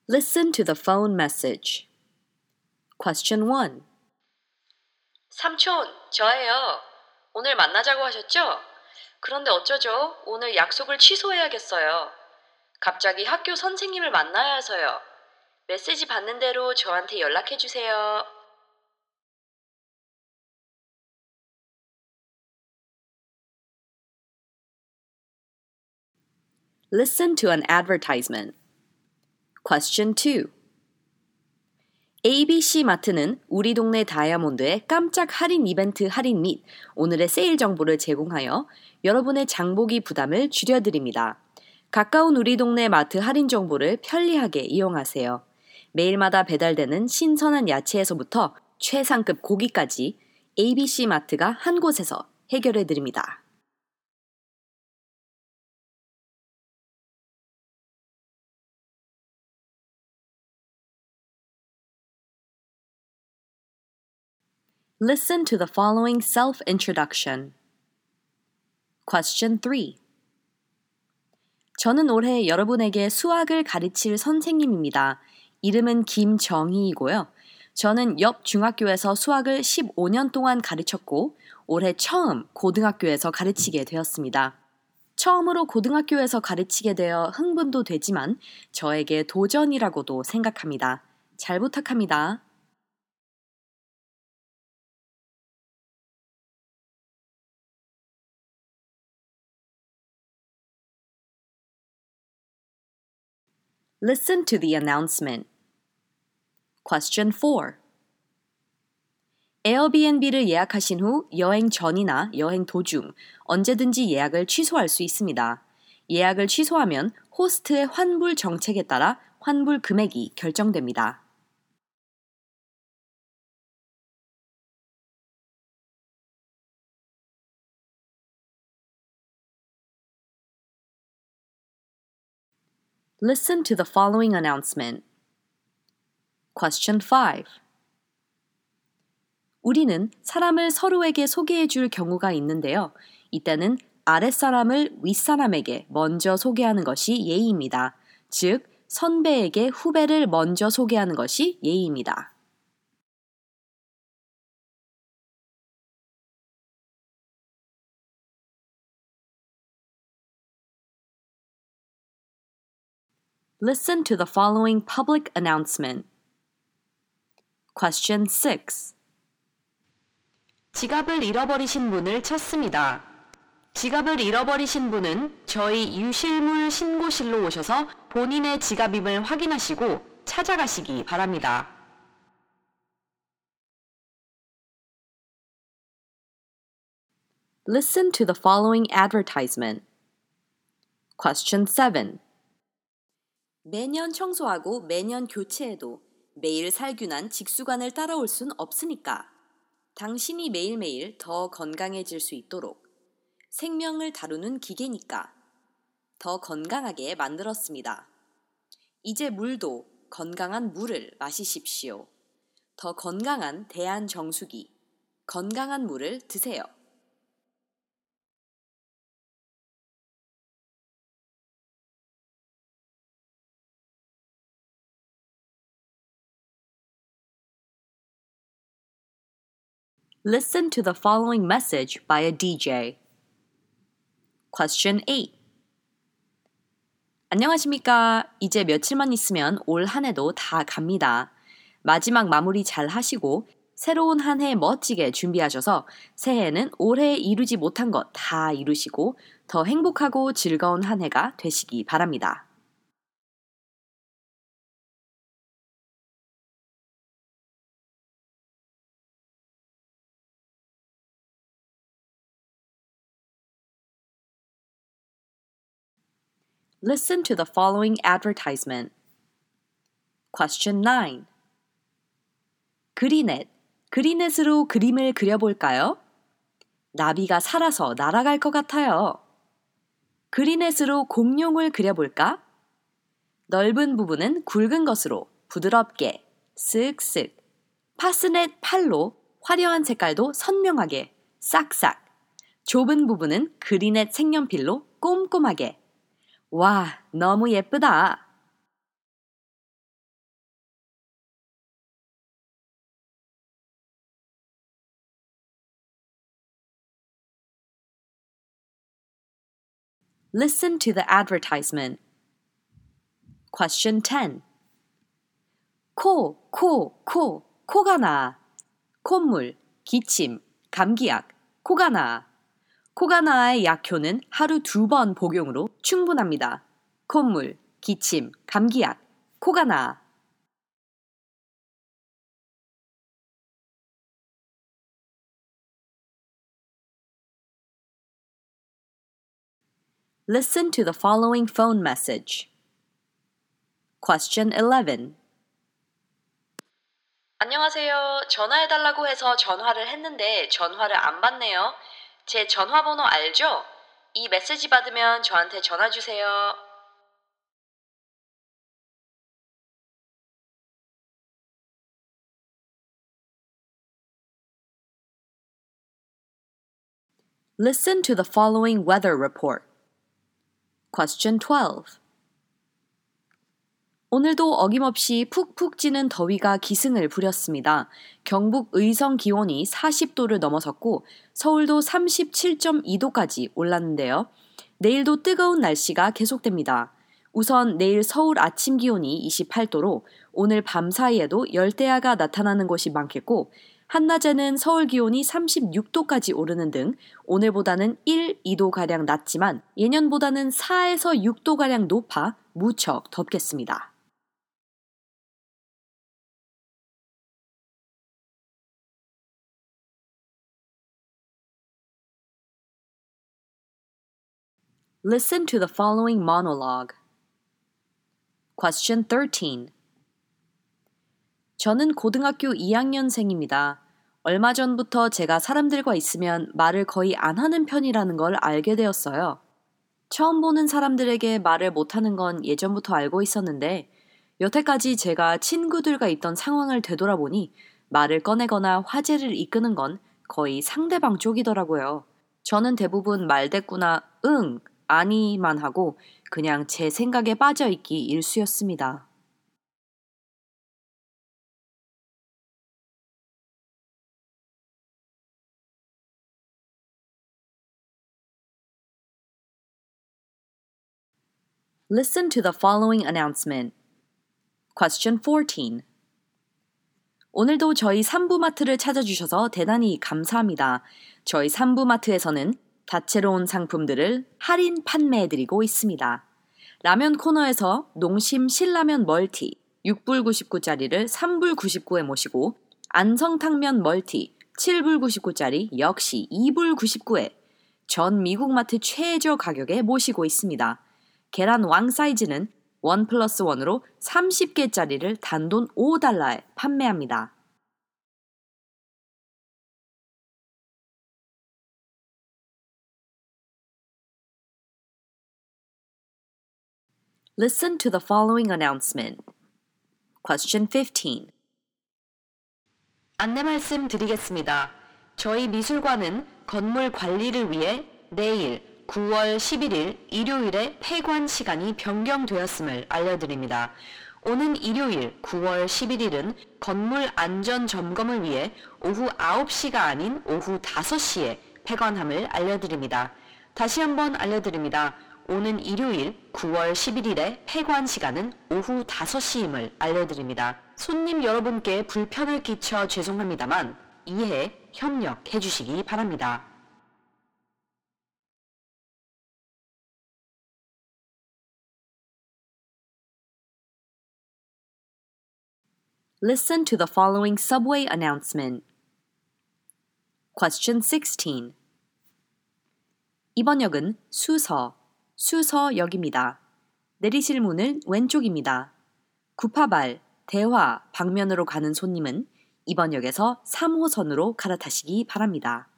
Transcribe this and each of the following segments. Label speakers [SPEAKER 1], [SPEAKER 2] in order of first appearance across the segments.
[SPEAKER 1] Listen to the phone message. Question 1.
[SPEAKER 2] 삼촌, 저예요. 오늘 만나자고 하셨죠? 그런데 어쩌죠? 오늘 약속을 취소해야겠어요. 갑자기 학교 선생님을 만나야 해서요. 메시지 받는 대로 저한테 연락해 주세요.
[SPEAKER 1] Listen to an advertisement. Question 2. ABC 마트는 우리 동네 다이아몬드의 깜짝 할인 이벤트 할인 및 오늘의 세일 정보를 제공하여 여러분의 장보기 부담을 줄여드립니다. 가까운 우리 동네 마트 할인 정보를 편리하게 이용하세요. 매일마다 배달되는 신선한 야채에서부터 최상급 고기까지 ABC 마트가 한 곳에서 해결해 드립니다. Listen to the following self-introduction. Question 3. 저는 올해 여러분에게 수학을 가르칠 선생님입니다. 이름은 김정희이고요. 저는 옆 중학교에서 수학을 15년 동안 가르쳤고 올해 처음 고등학교에서 가르치게 되었습니다. 처음으로 고등학교에서 가르치게 되어 흥분도 되지만 저에게 도전이라고도 생각합니다. 잘 부탁합니다. Listen to the announcement. Question 4. 에어비앤비를 예약하신 후 여행 전이나 여행 도중 언제든지 예약을 취소할 수 있습니다. 예약을 취소하면 호스트의 환불 정책에 따라 환불 금액이 결정됩니다. Listen to the following announcement. Question 5. 우리는 사람을 서로에게 소개해 줄 경우가 있는데요. 이때는 아랫사람을 윗사람에게 먼저 소개하는 것이 예의입니다. 즉, 선배에게 후배를 먼저 소개하는 것이 예의입니다. Listen to the following public announcement. Question 6. 지갑을 잃어버리신 분을 찾습니다. 지갑을 잃어버리신 분은 저희 유실물 신고실로 오셔서 본인의 지갑임을 확인하시고 찾아가시기 바랍니다. Listen to the following advertisement. Question 7. 매년 청소하고 매년 교체해도 매일 살균한 직수관을 따라올 순 없으니까 당신이 매일매일 더 건강해질 수 있도록 생명을 다루는 기계니까 더 건강하게 만들었습니다. 이제 물도 건강한 물을 마시십시오. 더 건강한 대한정수기, 건강한 물을 드세요. Listen to the following message by a DJ. Question 8. 안녕하십니까. 이제 며칠만 있으면 올 한 해도 다 갑니다. 마지막 마무리 잘 하시고 새로운 한 해 멋지게 준비하셔서 새해에는 올해 이루지 못한 것 다 이루시고 더 행복하고 즐거운 한 해가 되시기 바랍니다. Listen to the following advertisement. Question 9. 그리넷. 그리넷으로 그림을 그려볼까요? 나비가 살아서 날아갈 것 같아요. 그리넷으로 공룡을 그려볼까? 넓은 부분은 굵은 것으로 부드럽게 쓱쓱. 파스넷 팔로 화려한 색깔도 선명하게 싹싹. 좁은 부분은 그리넷 색연필로 꼼꼼하게. 와, 너무 예쁘다. Listen to the advertisement. Question 10. 코가 나. 콧물, 기침, 감기약, 코가 나. 코가 나의 약효는 하루 2번 복용으로 충분합니다. 콧물, 기침, 감기약, 코가 나. Listen to the following phone message. Question 11.
[SPEAKER 2] 안녕하세요. 전화해달라고 해서 전화를 했는데 전화를 안 받네요. 제 전화번호 알죠? 이 메시지 받으면 저한테 전화 주세요.
[SPEAKER 1] Listen to the following weather report. Question 12. 오늘도 어김없이 푹푹 찌는 더위가 기승을 부렸습니다. 경북 의성 기온이 40도를 넘어섰고 서울도 37.2도까지 올랐는데요. 내일도 뜨거운 날씨가 계속됩니다. 우선 내일 서울 아침 기온이 28도로 오늘 밤 사이에도 열대야가 나타나는 곳이 많겠고 한낮에는 서울 기온이 36도까지 오르는 등 오늘보다는 1, 2도가량 낮지만 예년보다는 4에서 6도가량 높아 무척 덥겠습니다. Listen to the following monologue. Question 13. 저는 고등학교 2학년생입니다. 얼마 전부터 제가 사람들과 있으면 말을 거의 안 하는 편이라는 걸 알게 되었어요. 처음 보는 사람들에게 말을 못하는 건 예전부터 알고 있었는데 여태까지 제가 친구들과 있던 상황을 되돌아보니 말을 꺼내거나 화제를 이끄는 건 거의 상대방 쪽이더라고요. 저는 대부분 말대꾸나 응, 아니만 하고 그냥 제 생각에 빠져있기 일쑤였습니다. Listen to the following announcement. Question 14. 오늘도 저희 삼부마트를 찾아주셔서 대단히 감사합니다. 저희 삼부마트에서는 다채로운 상품들을 할인 판매해드리고 있습니다. 라면 코너에서 농심 신라면 멀티 6불 99짜리를 3불 99에 모시고 안성탕면 멀티 7불 99짜리 역시 2불 99에 전 미국 마트 최저 가격에 모시고 있습니다. 계란 왕 사이즈는 1+1으로 30개짜리를 단돈 $5에 판매합니다. Listen to the following announcement. Question 15. 안내 말씀 드리겠습니다. 저희 미술관은 건물 관리를 위해 내일 9월 11일 일요일에 폐관 시간이 변경되었음을 알려드립니다. 오는 일요일 9월 11일은 건물 안전 점검을 위해 오후 9시가 아닌 오후 5시에 폐관함을 알려드립니다. 다시 한번 알려드립니다. 오는 일요일 9월 11일에 폐관 시간은 오후 5시임을 알려드립니다. 손님 여러분께 불편을 끼쳐 죄송합니다만 이해, 협력해 주시기 바랍니다. Listen to the following subway announcement. Question 16. 이번 역은 수서역입니다. 내리실 문은 왼쪽입니다. 구파발, 대화, 방면으로 가는 손님은 이번 역에서 3호선으로 갈아타시기 바랍니다.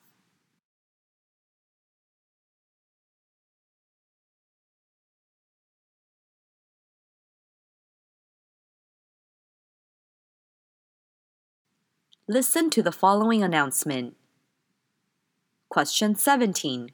[SPEAKER 1] Listen to the following announcement. Question 17.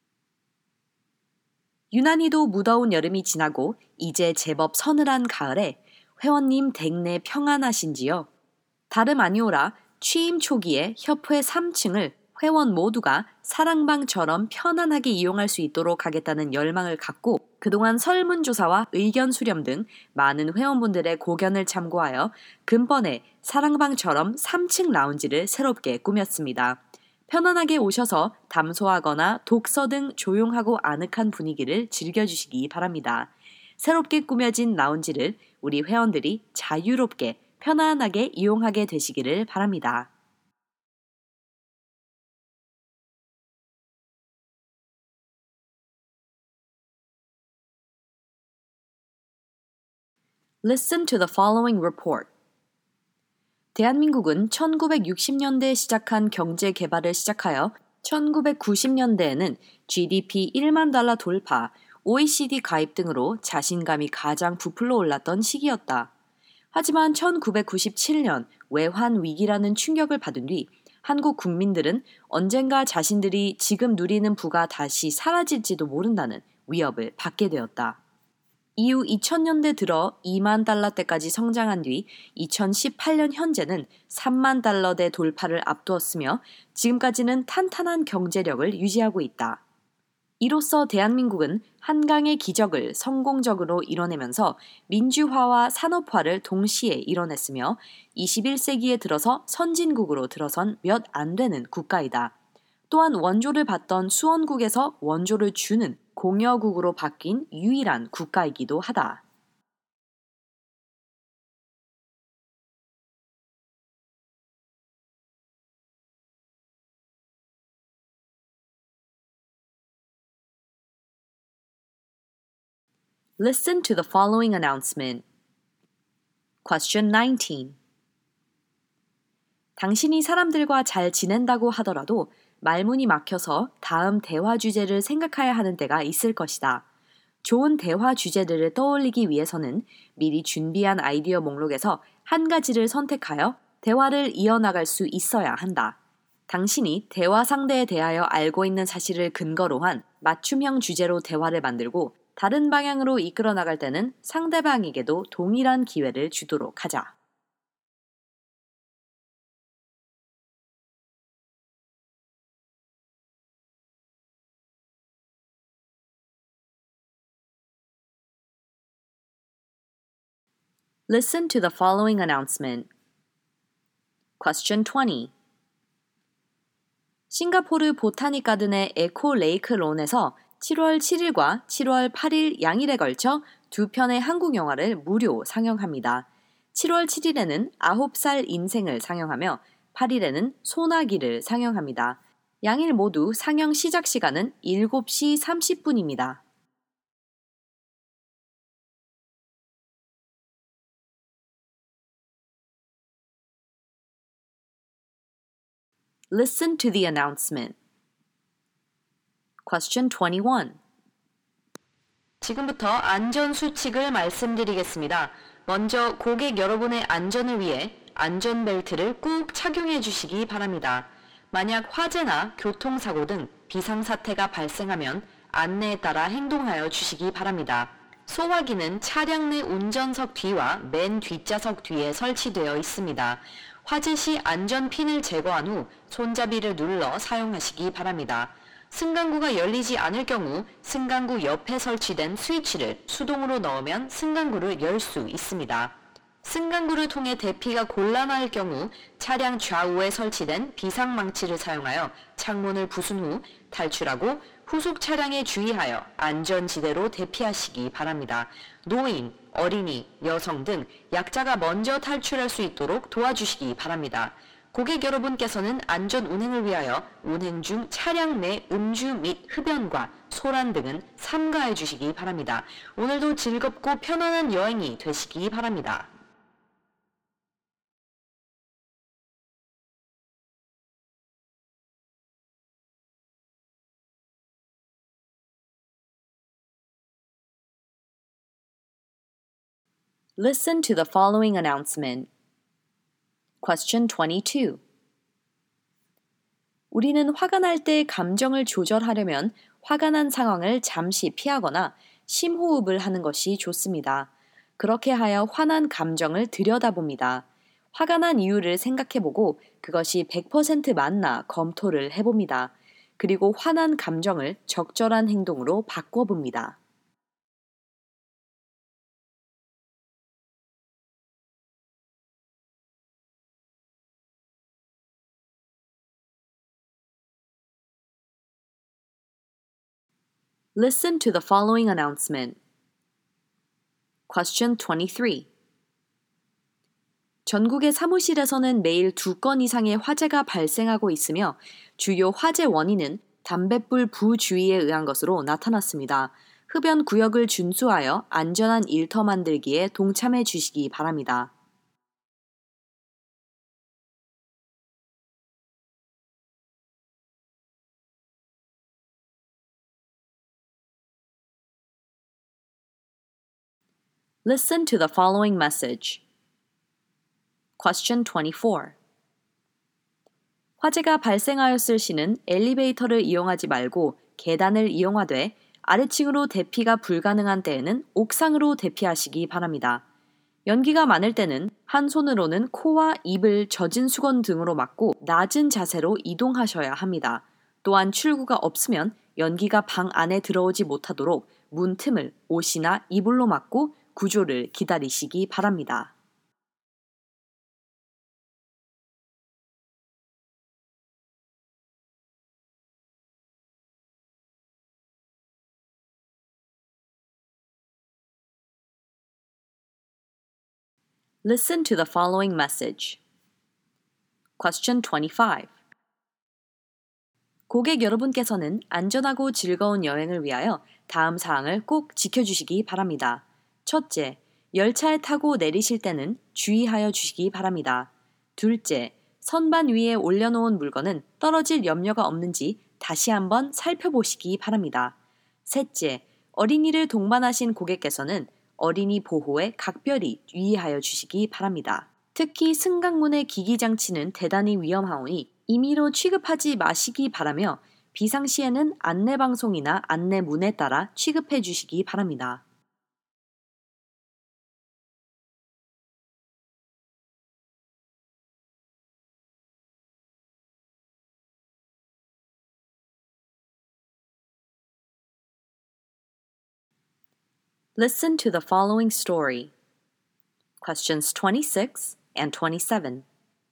[SPEAKER 1] 유난히도 무더운 여름이 지나고 이제 제법 서늘한 가을에 회원님 댁내 평안하신지요? 다름 아니오라 취임 초기에 협회 3층을 회원 모두가 사랑방처럼 편안하게 이용할 수 있도록 하겠다는 열망을 갖고 그동안 설문조사와 의견 수렴 등 많은 회원분들의 고견을 참고하여 근본에 사랑방처럼 3층 라운지를 새롭게 꾸몄습니다. 편안하게 오셔서 담소하거나 독서 등 조용하고 아늑한 분위기를 즐겨주시기 바랍니다. 새롭게 꾸며진 라운지를 우리 회원들이 자유롭게 편안하게 이용하게 되시기를 바랍니다. Listen to the following report. 대한민국은 1960년대에 시작한 경제 개발을 시작하여 1990년대에는 GDP 1만 달러 돌파, OECD 가입 등으로 자신감이 가장 부풀러 올랐던 시기였다. 하지만 1997년 외환 위기라는 충격을 받은 뒤 한국 국민들은 언젠가 자신들이 지금 누리는 부가 다시 사라질지도 모른다는 위협을 받게 되었다. 이후 2000년대 들어 2만 달러대까지 성장한 뒤 2018년 현재는 3만 달러대 돌파를 앞두었으며 지금까지는 탄탄한 경제력을 유지하고 있다. 이로써 대한민국은 한강의 기적을 성공적으로 이뤄내면서 민주화와 산업화를 동시에 이뤄냈으며 21세기에 들어서 선진국으로 들어선 몇 안 되는 국가이다. 또한 원조를 받던 수원국에서 원조를 주는 공여국으로 바뀐 유일한 국가이기도 하다. Listen to the following announcement. Question 19. 당신이 사람들과 잘 지낸다고 하더라도 말문이 막혀서 다음 대화 주제를 생각해야 하는 때가 있을 것이다. 좋은 대화 주제들을 떠올리기 위해서는 미리 준비한 아이디어 목록에서 한 가지를 선택하여 대화를 이어나갈 수 있어야 한다. 당신이 대화 상대에 대하여 알고 있는 사실을 근거로 한 맞춤형 주제로 대화를 만들고 다른 방향으로 이끌어 나갈 때는 상대방에게도 동일한 기회를 주도록 하자. Listen to the following announcement. Question 20. 싱가포르 보타닉 가든의 에코 레이크 론에서 7월 7일과 7월 8일 양일에 걸쳐 두 편의 한국 영화를 무료 상영합니다. 7월 7일에는 9살 인생을 상영하며 8일에는 소나기를 상영합니다. 양일 모두 상영 시작 시간은 7시 30분입니다. Listen to the announcement. Question 21. 지금부터 안전수칙을 말씀드리겠습니다. 먼저 고객 여러분의 안전을 위해 안전벨트를 꼭 착용해 주시기 바랍니다. 만약 화재나 교통사고 등 비상사태가 발생하면 안내에 따라 행동하여 주시기 바랍니다. 소화기는 차량 내 운전석 뒤와 맨 뒷좌석 뒤에 설치되어 있습니다. 화재 시 안전핀을 제거한 후 손잡이를 눌러 사용하시기 바랍니다. 승강구가 열리지 않을 경우 승강구 옆에 설치된 스위치를 수동으로 넣으면 승강구를 열 수 있습니다. 승강구를 통해 대피가 곤란할 경우 차량 좌우에 설치된 비상망치를 사용하여 창문을 부순 후 탈출하고 후속 차량에 주의하여 안전지대로 대피하시기 바랍니다. 노인, 어린이, 여성 등 약자가 먼저 탈출할 수 있도록 도와주시기 바랍니다. 고객 여러분께서는 안전 운행을 위하여 운행 중 차량 내 음주 및 흡연과 소란 등은 삼가해 주시기 바랍니다. 오늘도 즐겁고 편안한 여행이 되시기 바랍니다. Listen to the following announcement. Question 22. 우리는 화가 날 때 감정을 조절하려면 화가 난 상황을 잠시 피하거나 심호흡을 하는 것이 좋습니다. 그렇게 하여 화난 감정을 들여다봅니다. 화가 난 이유를 생각해보고 그것이 100% 맞나 검토를 해봅니다. 그리고 화난 감정을 적절한 행동으로 바꿔봅니다. Listen to the following announcement. Question 23. 전국의 사무실에서는 매일 2건 이상의 화재가 발생하고 있으며 주요 화재 원인은 담뱃불 부주의에 의한 것으로 나타났습니다. 흡연 구역을 준수하여 안전한 일터 만들기에 동참해 주시기 바랍니다. Listen to the following message. Question 24. 화재가 발생하였을 시는 엘리베이터를 이용하지 말고 계단을 이용하되 아래층으로 대피가 불가능한 때에는 옥상으로 대피하시기 바랍니다. 연기가 많을 때는 한 손으로는 코와 입을 젖은 수건 등으로 막고 낮은 자세로 이동하셔야 합니다. 또한 출구가 없으면 연기가 방 안에 들어오지 못하도록 문 틈을 옷이나 이불로 막고 구조를 기다리시기 바랍니다. Listen to the following message. Question 25. 고객 여러분께서는 안전하고 즐거운 여행을 위하여 다음 사항을 꼭 지켜주시기 바랍니다. 첫째, 열차에 타고 내리실 때는 주의하여 주시기 바랍니다. 둘째, 선반 위에 올려놓은 물건은 떨어질 염려가 없는지 다시 한번 살펴보시기 바랍니다. 셋째, 어린이를 동반하신 고객께서는 어린이 보호에 각별히 유의하여 주시기 바랍니다. 특히 승강문의 기기장치는 대단히 위험하오니 임의로 취급하지 마시기 바라며 비상시에는 안내방송이나 안내문에 따라 취급해 주시기 바랍니다. Listen to the following story. Questions 26 and 27.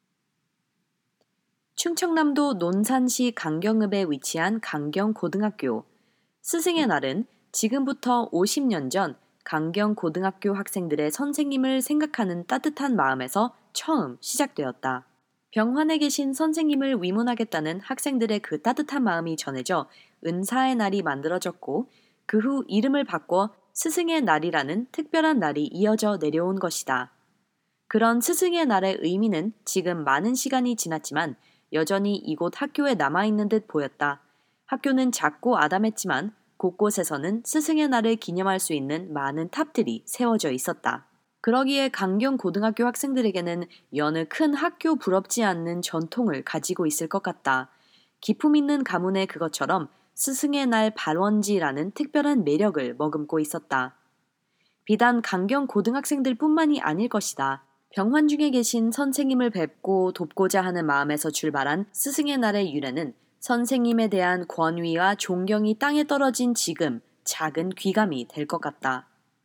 [SPEAKER 1] 충청남도 논산시 강경읍에 위치한 강경고등학교. 스승의 날은 지금부터 50년 전 강경고등학교 학생들의 선생님을 생각하는 따뜻한 마음에서 처음 시작되었다. 병환에 계신 선생님을 위문하겠다는 학생들의 그 따뜻한 마음이 전해져 은사의 날이 만들어졌고 그 후 이름을 바꿔 스승의 날이라는 특별한 날이 이어져 내려온 것이다. 그런 스승의 날의 의미는 지금 많은 시간이 지났지만 여전히 이곳 학교에 남아있는 듯 보였다. 학교는 작고 아담했지만 곳곳에서는 스승의 날을 기념할 수 있는 많은 탑들이 세워져 있었다. 그러기에 강경고등학교 학생들에게는 여느 큰 학교 부럽지 않는 전통을 가지고 있을 것 같다. 기품 있는 가문의 그것처럼 스승의 날 발원지라는 특별한 매력을 머금고 있었다. 비단 강경고등학생들 뿐만이 아닐 것이다. 병환 중에 계신 선생님을 뵙고 돕고자 하는 마음에서 출발한 스승의 날의 유래는 선생님에 대한 권위와 존경이 땅에 떨어진 지금 작은 귀감이 될 것 같다.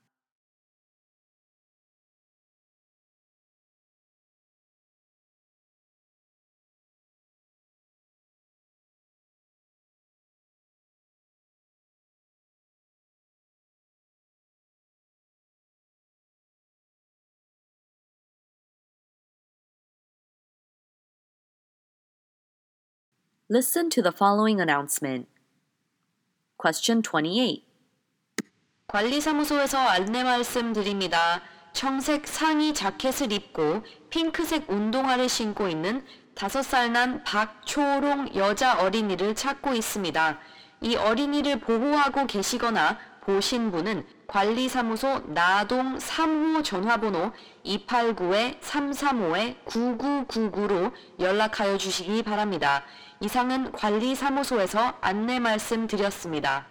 [SPEAKER 1] Listen to the following announcement. Question 28.
[SPEAKER 2] 관리사무소에서 안내 말씀드립니다. 청색 상의 자켓을 입고 핑크색 운동화를 신고 있는 5살 난 박초롱 여자 어린이를 찾고 있습니다. 이 어린이를 보호하고 계시거나 보신 분은 관리사무소 나동 3호 전화번호 289-335-9999로 연락하여 주시기 바랍니다. 이상은 관리사무소에서 안내 말씀드렸습니다.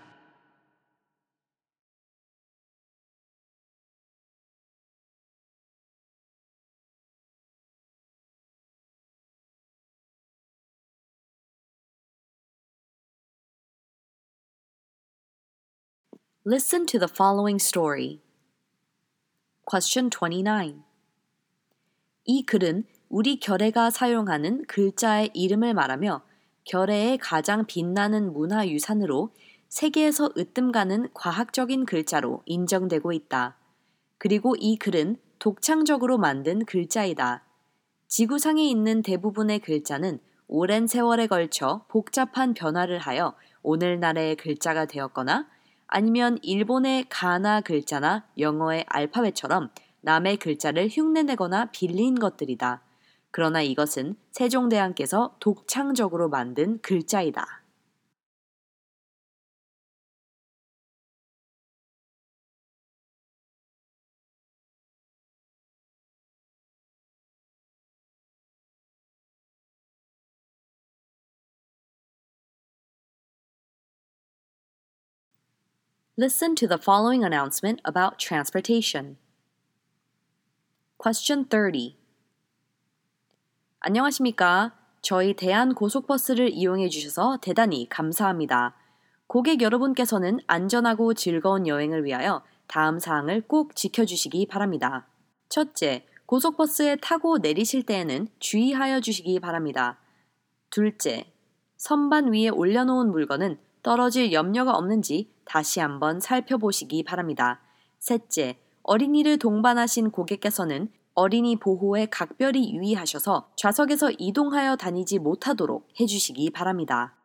[SPEAKER 1] Listen to the following story. Question 29. 이 글은 우리 결의가 사용하는 글자의 이름을 말하며 결의의 가장 빛나는 문화유산으로 세계에서 으뜸가는 과학적인 글자로 인정되고 있다. 그리고 이 글은 독창적으로 만든 글자이다. 지구상에 있는 대부분의 글자는 오랜 세월에 걸쳐 복잡한 변화를 하여 오늘날의 글자가 되었거나 아니면 일본의 가나 글자나 영어의 알파벳처럼 남의 글자를 흉내내거나 빌린 것들이다. 그러나 이것은 세종대왕께서 독창적으로 만든 글자이다. Listen to the following announcement about transportation. Question 30. 안녕하십니까? 저희 대한고속버스를 이용해 주셔서 대단히 감사합니다. 고객 여러분께서는 안전하고 즐거운 여행을 위하여 다음 사항을 꼭 지켜주시기 바랍니다. 첫째, 고속버스에 타고 내리실 때에는 주의하여 주시기 바랍니다. 둘째, 선반 위에 올려놓은 물건은 떨어질 염려가 없는지 다시 한번 살펴보시기 바랍니다. 셋째, 어린이를 동반하신 고객께서는 어린이 보호에 각별히 유의하셔서 좌석에서 이동하여 다니지 못하도록 해주시기 바랍니다.